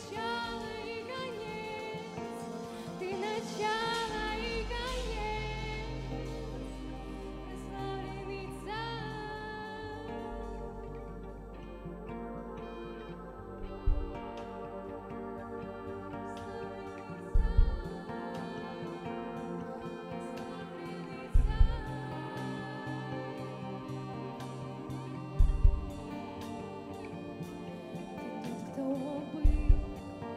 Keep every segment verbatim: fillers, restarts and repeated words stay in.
начало и конец, ты начало и конец, прославленный Царь. Кто был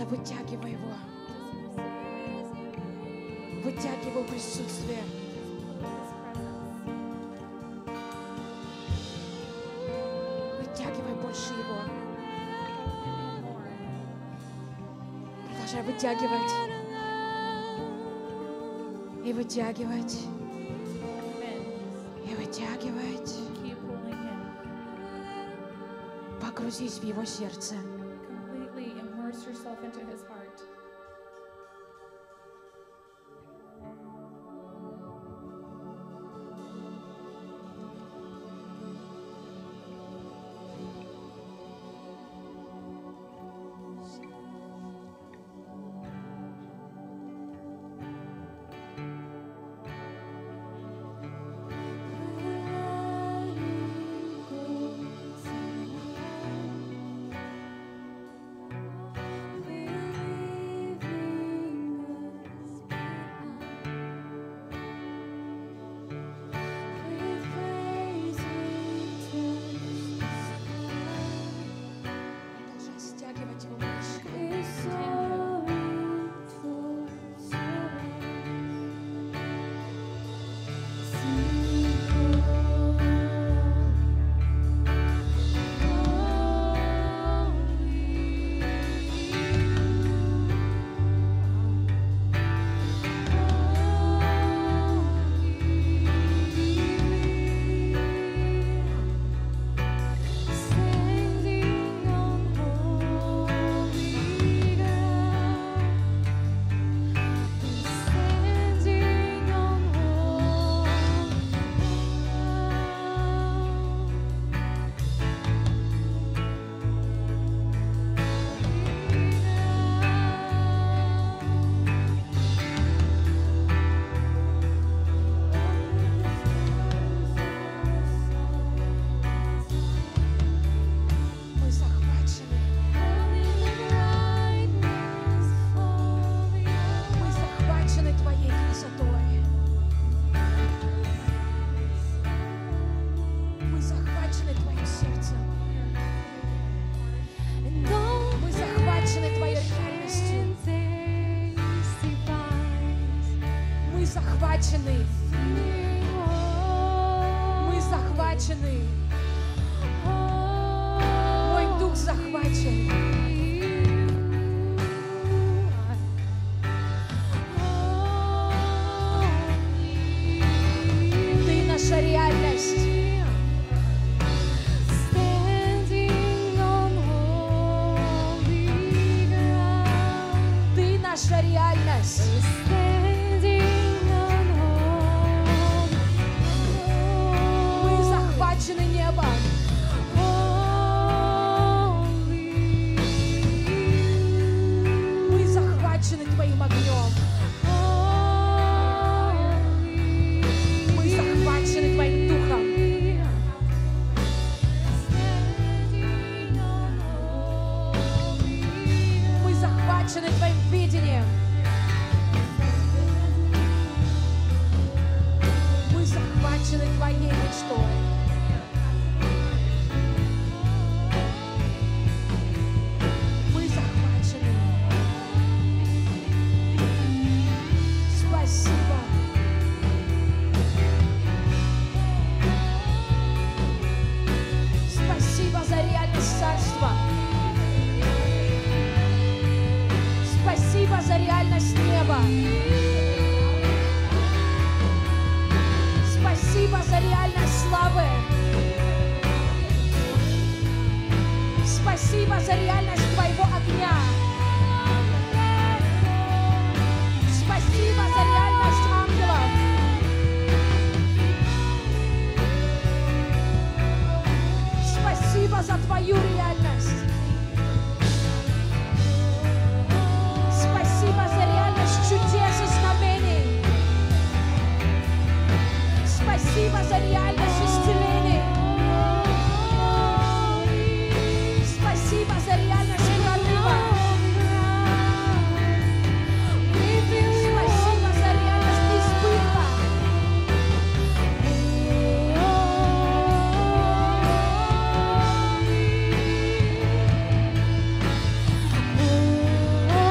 Просто вытягивай его. Вытягивай его присутствие. Вытягивай больше его. Продолжай вытягивать. И вытягивать. И вытягивать. Keep pulling him. Погрузись в его сердце. Completely immerse yourself into his heart. Продолжай стягивать его больше. Мы захвачены. Мы захвачены твоей красотой. Мы захвачены твоим сердцем. Мы захвачены твоей реальностью. Мы захвачены. Мы захвачены. Мой дух захвачен. Ты наша реальность. Ты наша реальность. Мы захвачены небом. Мы захвачены твоим огнем. Мы захвачены твоим духом. Мы захвачены твоим видением. Мы захвачены твоей мечтой. Мы захвачены. Спасибо. Спасибо за реальность царства. Спасибо за реальность неба. Спасибо за реальность славы. Спасибо за реальность твоего огня. Спасибо за реальность ангелов. Спасибо за твою реальность. Спасибо за реальность чудес и знамений. Спасибо за реальность исцелений. Спасибо за реальность прорыва. Спасибо за реальность избытка. Oh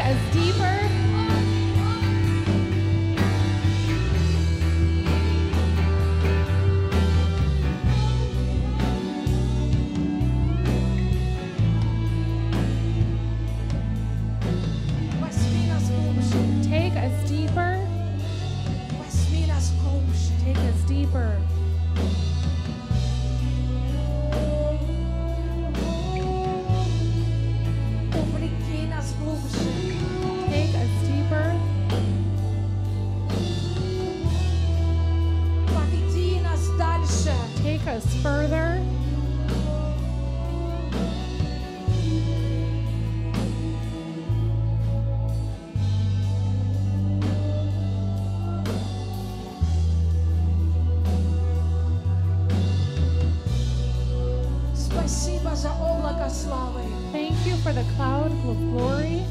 us deeper. Возьми нас глубже. Take us deeper. Возьми нас глубже. Take us deeper. Увлеки нас глубже. Take us deeper. Поведи нас дальше. Take us further. Спасибо за облако славы. Thank you for the cloud of glory.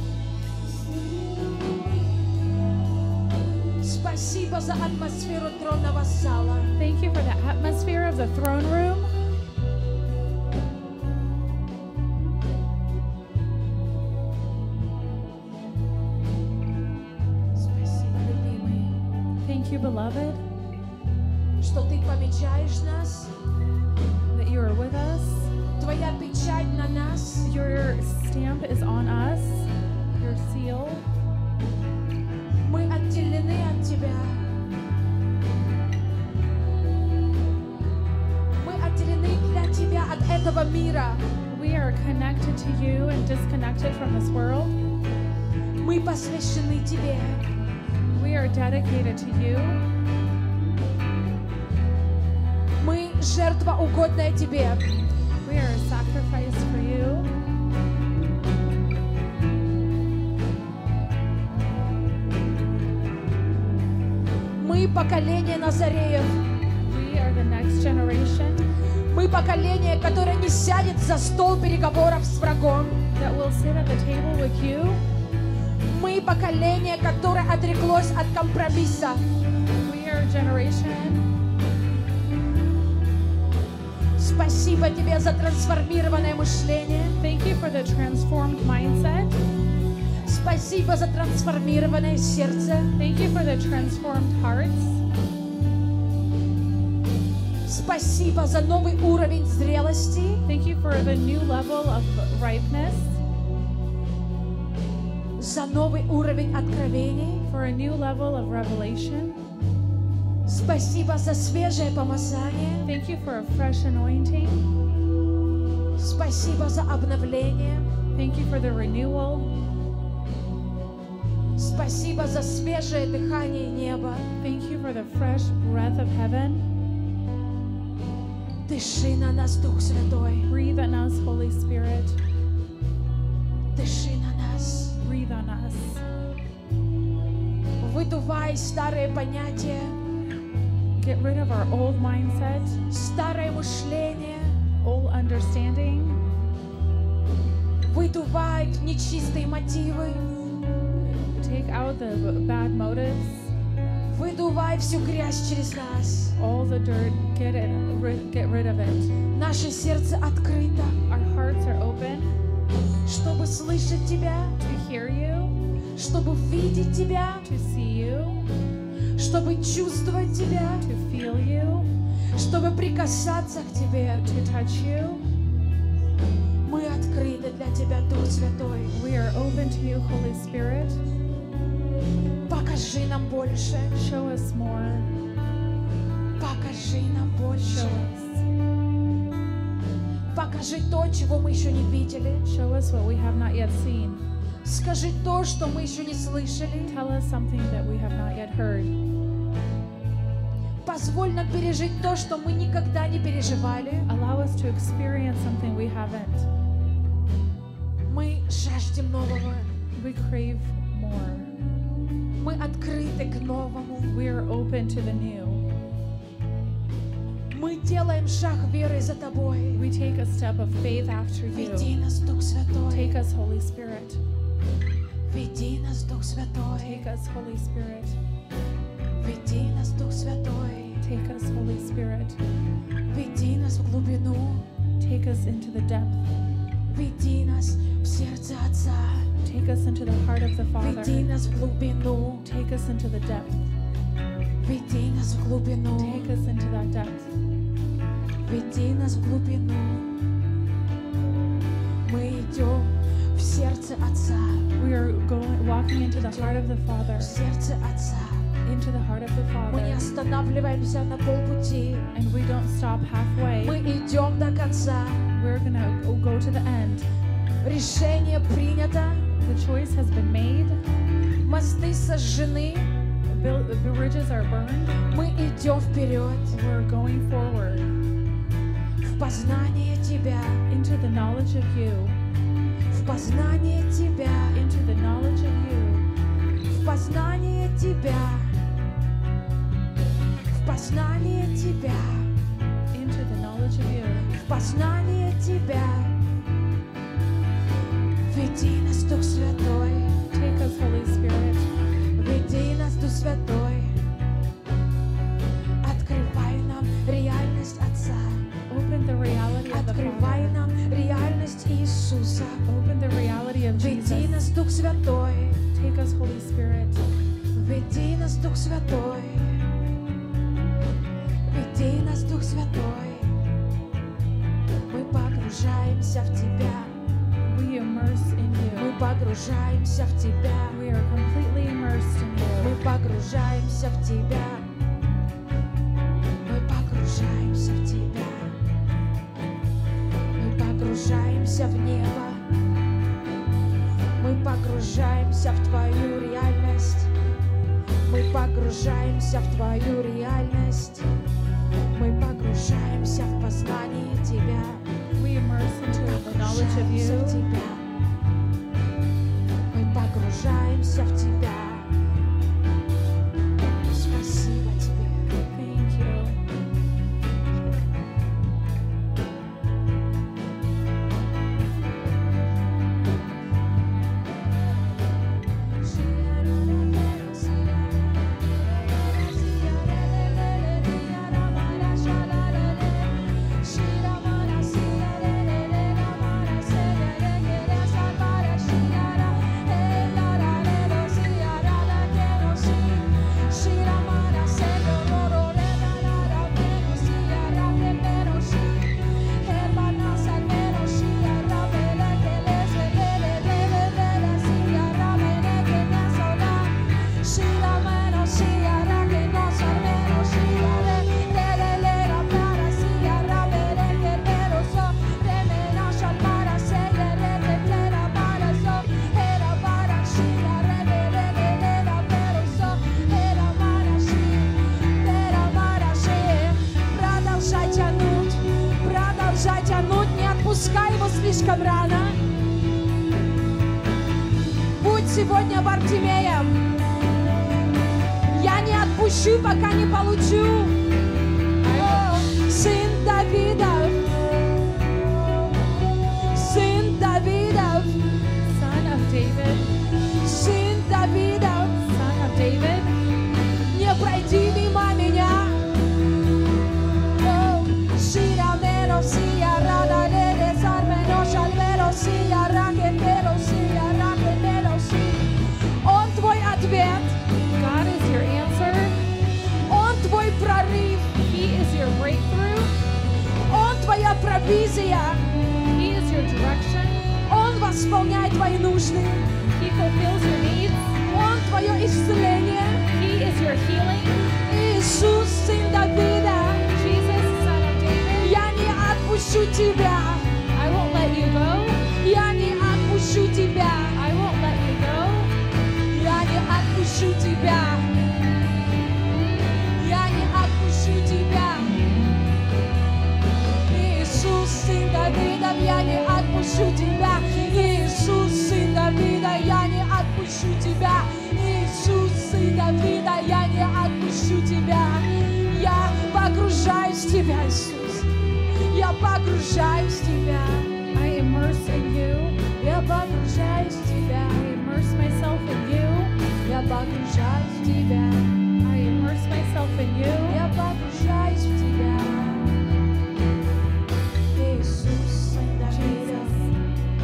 Спасибо за атмосферу тронного зала. Thank you for the atmosphere of the throne room. Спасибо, любимый, Thank you, beloved, что ты помечаешь нас. that you are with us. Твоя печать на нас. Your stamp is on us. Your seal. Мы отделены от Тебя. Мы отделены для Тебя от этого мира. We are connected to you and disconnected from this world. Мы посвящены Тебе. We are dedicated to you. Мы жертва угодная Тебе. We are a sacrifice for you. Мы поколение Назареев. We are the next generation Мы поколение, которое не сядет за стол переговоров с врагом. that will sit at the table with you. Мы поколение, которое отреклось от компромисса. We are a generation. Спасибо Тебе за трансформированное мышление. Thank you for the transformed mindset. Спасибо за трансформированное сердце. Thank you for the transformed hearts. Спасибо за новый уровень зрелости. Thank you for the new level of ripeness, За новый уровень откровений. for a new level of revelation. Спасибо за свежее помазание. Thank you for a fresh anointing. Спасибо за обновление. Thank you for the renewal. Спасибо за свежее дыхание неба. Thank you for the fresh breath of heaven. Дыши на нас, Дух Святой. Breathe on us, Holy Spirit. Дыши на нас. Breathe on us. Выдувай старые понятия, Get rid of our old mindset, старое мышление. old understanding. Выдувай нечистые мотивы. Take out the bad motives, Выдувай всю грязь через нас. all the dirt. Get it. rid- Get rid of it. Наше сердце открыто, Our hearts are open чтобы слышать Тебя, to hear you, чтобы видеть Тебя, to see you, чтобы чувствовать Тебя, to feel you, чтобы прикасаться к Тебе. to touch you. Мы открыты для Тебя, Дух Святой. We are open to you, Holy Spirit. Покажи нам больше. Show us more. Покажи нам Show больше. us. Покажи то, чего мы еще не видели. Show us what we have not yet seen. Скажи то, что мы еще не слышали. Tell us something that we have not yet heard. Позволь нам пережить то, что мы никогда не переживали. Allow us to experience something we haven't. Мы жаждем нового. We crave more. Мы открыты к новому. We are open to the new. Мы делаем шаг веры за Тобой. We take a step of faith after Веди you. нас, Дух Святой. Take us, Holy Spirit. Веди нас, Дух Святой. Take us, Holy Spirit. Веди нас, Дух Святой. Take us, Holy Spirit. Веди нас в глубину. Take us into the depth. Веди нас в сердце Отца. Take us into the heart of the Father. Веди нас в глубину. Take us into the depth. Веди нас в глубину. Take us into that depth. Веди нас в глубину. Мы идем в сердце Отца. We are going, walking into the heart of the Father. В сердце Отца. Into the heart of the Мы не Father. останавливаемся на полпути. And we don't stop halfway. Мы идем до конца. We're going to go to the end. Решение принято. The choice has been made. Мосты сожжены. Bil- The bridges are burned. Мы идем вперед. We're going forward В познание Тебя. into the knowledge of you. В познание Тебя. Into the knowledge of you. В познание Тебя. В познание Тебя. Into the knowledge of you. В познание Тебя. Веди нас, Дух Святой. Take us, Holy Spirit. Веди нас, Дух Святой. Открывай нам реальность Отца. Open the reality of the Открывай Father. нам реальность Иисуса. Open the reality of Веди Jesus. нас, Дух Святой. Take us, Holy Spirit. Веди нас, Дух Святой. Веди нас, Дух Святой. Мы погружаемся в Тебя. We immerse in Мы you. погружаемся в Тебя. We are completely immersed in Мы you. погружаемся в Тебя. Мы погружаемся в Тебя. Мы погружаемся в небо. Мы погружаемся в Твою реальность. Мы погружаемся в Твою реальность. Мы погружаемся в познание Тебя. We immerse into the knowledge of Погружаемся в you. Тебя. Мы погружаемся в Тебя. Спасибо Тебе. Thank you. Продолжай тянуть, продолжай тянуть, не отпускай его слишком рано. Будь сегодня Бартимеем. Я не отпущу, пока не получу. О, сын Давидов, сын Давидов, Son of David. сын Давидов, Son of David. не пройди мимо меня. О, Shira meno sia rada le desarmeno shalvero sia raquetero sia raquetero si. Он твой ответ, God is your answer. Он твой прорыв, He is your breakthrough. Он твоя провизия, He is your direction. Он восполняет твои нужды, He fulfills your needs. Он твое исцеление. He is your healing. Иисус, сын Давида, Jesus, Son of David. я не отпущу тебя, I won't let you go. я не отпущу тебя, I won't let you go. я не отпущу тебя, я не отпущу тебя. Иисус, сын Давида, я не отпущу тебя. Иисус, сын Давида, я не отпущу тебя. Иисус, сын Давида, я не отпущу тебя. Я погружаюсь в тебя, Иисус. Я погружаюсь в тебя. I immerse in you. Я погружаюсь в тебя. I immerse myself in you. Я погружаюсь в тебя. I immerse myself in you. Я погружаюсь в тебя. Иисус, сын Давида. Jesus,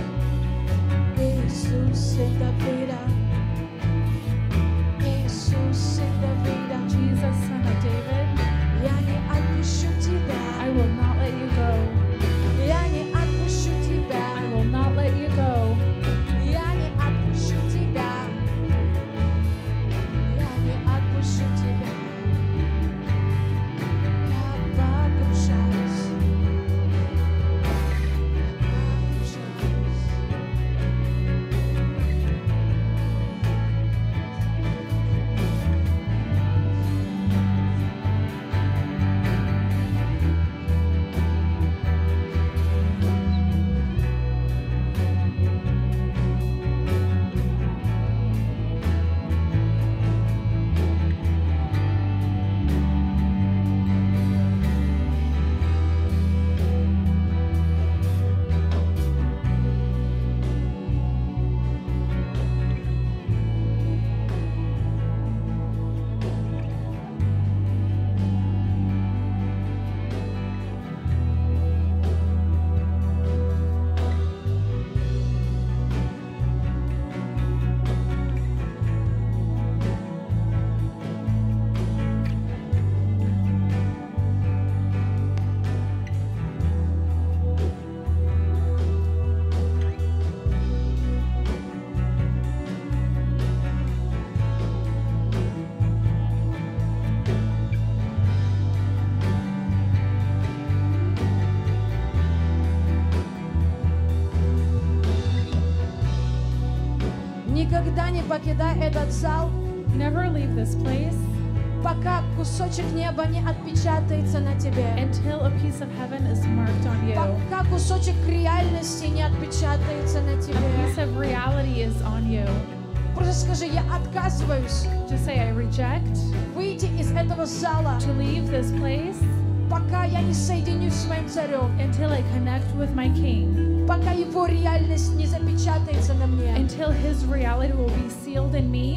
Никогда не покидай этот зал, Never leave this place пока кусочек неба не отпечатается на тебе. until a piece of heaven is marked on you. Пока кусочек реальности не отпечатается на A тебе. piece of reality is on you. Просто скажи, я отказываюсь Just say, I reject выйти из этого зала, to leave this place пока я не соединюсь с моим царем, until I connect with my King, пока его реальность не запечатается на мне. until his reality will be sealed in me.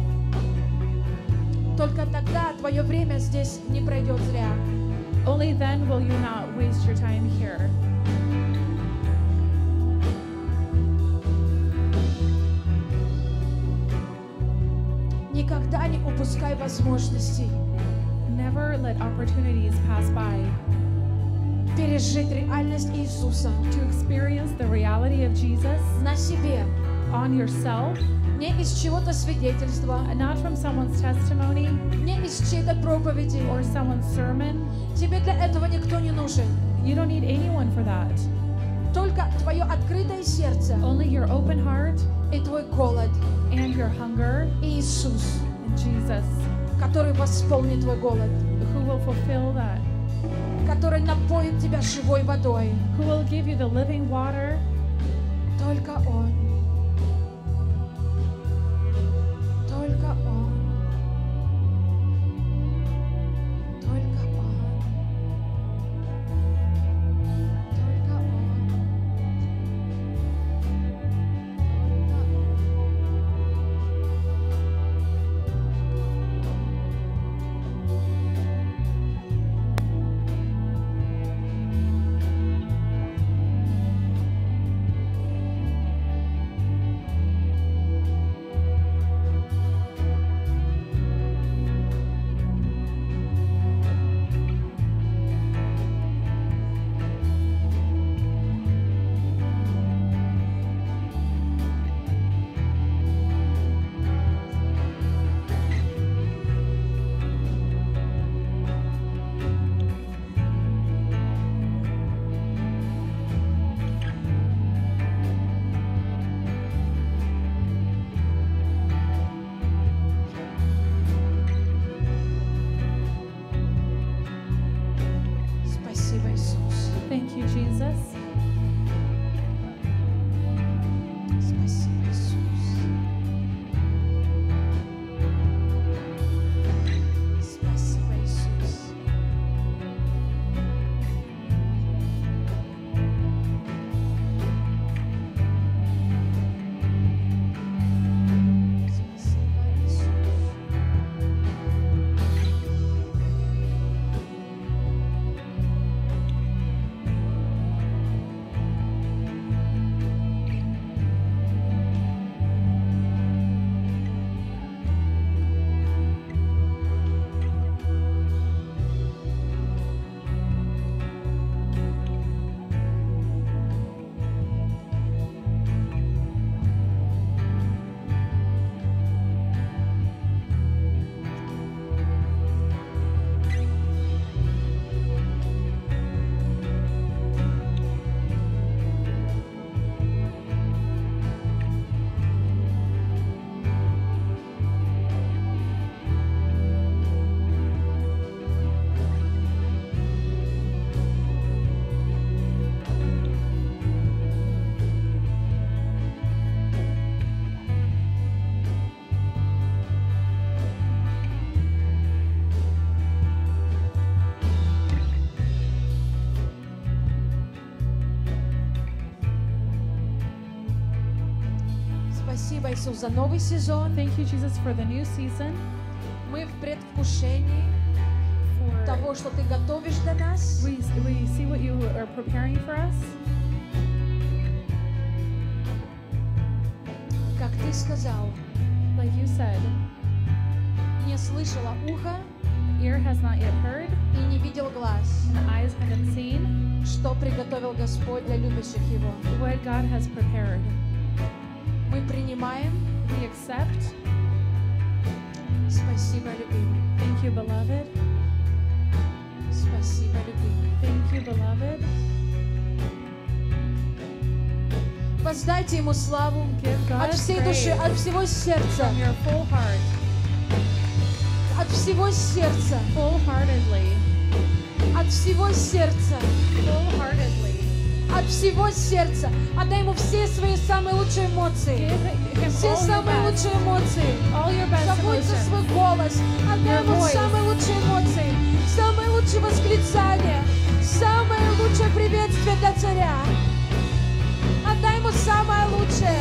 Только тогда твое время здесь не пройдет зря. Only then will you not waste your time here. Никогда не упускай возможностей Never let opportunities pass by пережить реальность Иисуса to experience the reality of Jesus на себе, on yourself, не из чего-то свидетельства, not from someone's testimony не из чьей-то проповеди. or someone's sermon. Тебе для этого никто не нужен. You don't need anyone for that. Только твое открытое сердце Only your open heart и твой голод. and your hunger Иисус, in Jesus, который восполнит твой голод, who will fulfill that, который напоит тебя живой водой. who will give you the living water. Только Он. Только Он. Только Он. Только Он. Спасибо, Иисус. Thank you, Jesus. Спасибо, Иисус. Спасибо, Иисус. Спасибо, Иисус. Спасибо, Иисус, за новый сезон. Thank you, Jesus, for the new season, Мы в предвкушении for того, что Ты готовишь для нас. we, we see what you are preparing for us. Как Ты сказал, Like you said, не слышала ухо ear has not yet heard, и не видел глаз, and eyes haven't seen что приготовил Господь для любящих Его. what God has prepared. Мы принимаем. We accept. Спасибо, любимый. Thank you, beloved. Спасибо, любимый. Thank you, beloved. Воздайте Ему славу Give God от всей души, praise от всего сердца, from your full heart, от всего сердца, full-heartedly, от всего сердца, full-heartedly. от всего сердца. Отдай Ему все свои самые лучшие эмоции. Give Him Все all your самые best, лучшие эмоции. all your best Забудь за emotions. свой голос. Отдай Your Ему voice. самые лучшие эмоции. Самые лучшие восклицания. Самое лучшее приветствие для царя. Отдай Ему самое лучшее.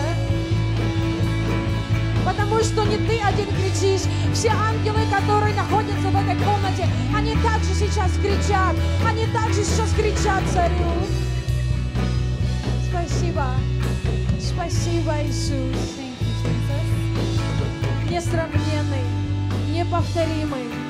Потому что не ты один кричишь. Все ангелы, которые находятся в этой комнате, они также сейчас кричат. Они также сейчас кричат царю. Спасибо. Спасибо, Иисус. Thank you, Jesus. Несравненный, неповторимый,